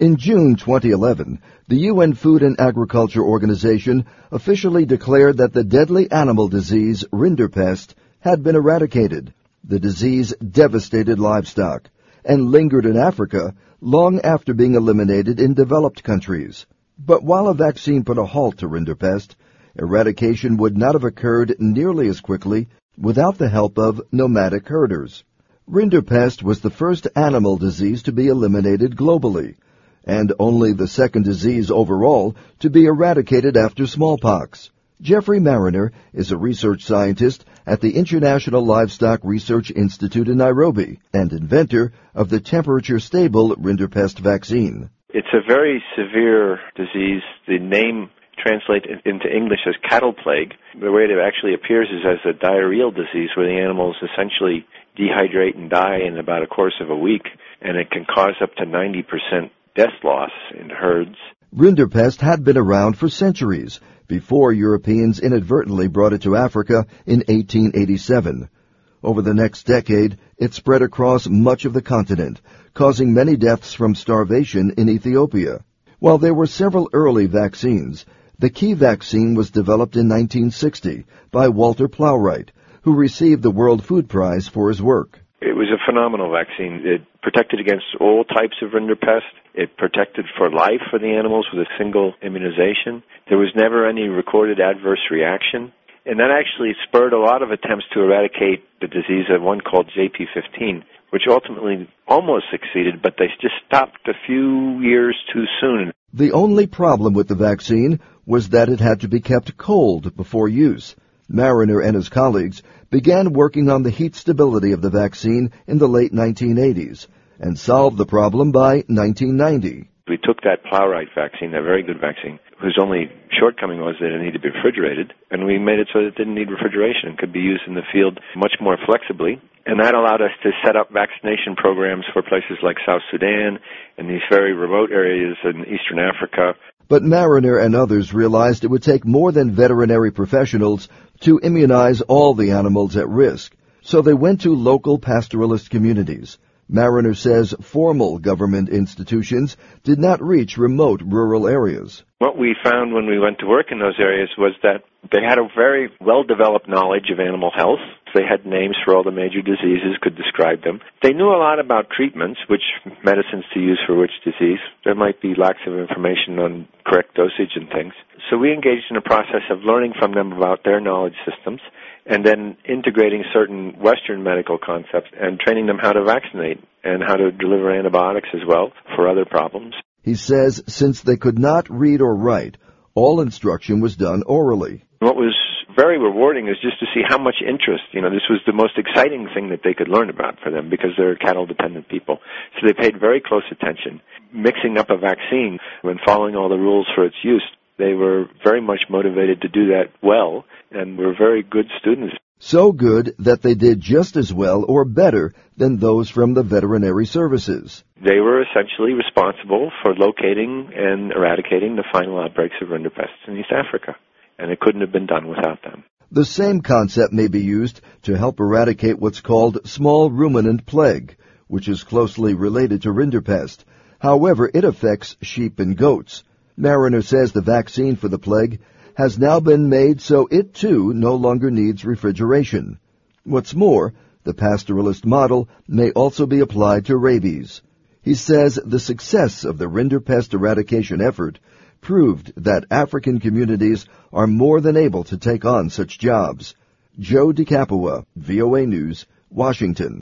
In June 2011, the UN Food and Agriculture Organization officially declared that the deadly animal disease rinderpest had been eradicated. The disease devastated livestock and lingered in Africa long after being eliminated in developed countries. But while a vaccine put a halt to rinderpest, eradication would not have occurred nearly as quickly without the help of nomadic herders. Rinderpest was the first animal disease to be eliminated globally, and only the second disease overall to be eradicated after smallpox. Jeffrey Mariner is a research scientist at the International Livestock Research Institute in Nairobi and inventor of the temperature-stable rinderpest vaccine. It's a very severe disease. The name translates into English as cattle plague. The way it actually appears is as a diarrheal disease where the animals essentially dehydrate and die in about a course of a week, and it can cause up to 90% death loss in herds. Rinderpest had been around for centuries before Europeans inadvertently brought it to Africa in 1887. Over the next decade, it spread across much of the continent, causing many deaths from starvation in Ethiopia. While there were several early vaccines, the key vaccine was developed in 1960 by Walter Plowright, who received the World Food Prize for his work. It was a phenomenal vaccine. It protected against all types of rinderpest. It protected for life for the animals with a single immunization. There was never any recorded adverse reaction. And that actually spurred a lot of attempts to eradicate the disease, one called JP15, which ultimately almost succeeded, but they just stopped a few years too soon. The only problem with the vaccine was that it had to be kept cold before use. Mariner and his colleagues began working on the heat stability of the vaccine in the late 1980s and solved the problem by 1990. We took that Plowright vaccine, a very good vaccine, whose only shortcoming was that it needed to be refrigerated, and we made it so that it didn't need refrigeration. It could be used in the field much more flexibly, and that allowed us to set up vaccination programs for places like South Sudan and these very remote areas in Eastern Africa. But Mariner and others realized it would take more than veterinary professionals to immunize all the animals at risk, so they went to local pastoralist communities. Mariner says formal government institutions did not reach remote rural areas. What we found when we went to work in those areas was that they had a very well-developed knowledge of animal health. They had names for all the major diseases, could describe them. They knew a lot about treatments, which medicines to use for which disease. There might be lacks of information on correct dosage and things. So we engaged in a process of learning from them about their knowledge systems and then integrating certain Western medical concepts and training them how to vaccinate and how to deliver antibiotics as well for other problems. He says since they could not read or write, all instruction was done orally. What was very rewarding is just to see how much interest, this was the most exciting thing that they could learn about for them because they're cattle-dependent people. So they paid very close attention. Mixing up a vaccine and following all the rules for its use, they were very much motivated to do that well and were very good students. So good that they did just as well or better than those from the veterinary services. They were essentially responsible for locating and eradicating the final outbreaks of rinderpests in East Africa, and it couldn't have been done without them. The same concept may be used to help eradicate what's called small ruminant plague, which is closely related to rinderpest. However, it affects sheep and goats. Mariner says the vaccine for the plague has now been made so it too no longer needs refrigeration. What's more, the pastoralist model may also be applied to rabies. He says the success of the rinderpest eradication effort proved that African communities are more than able to take on such jobs. Joe DiCapua, VOA News, Washington.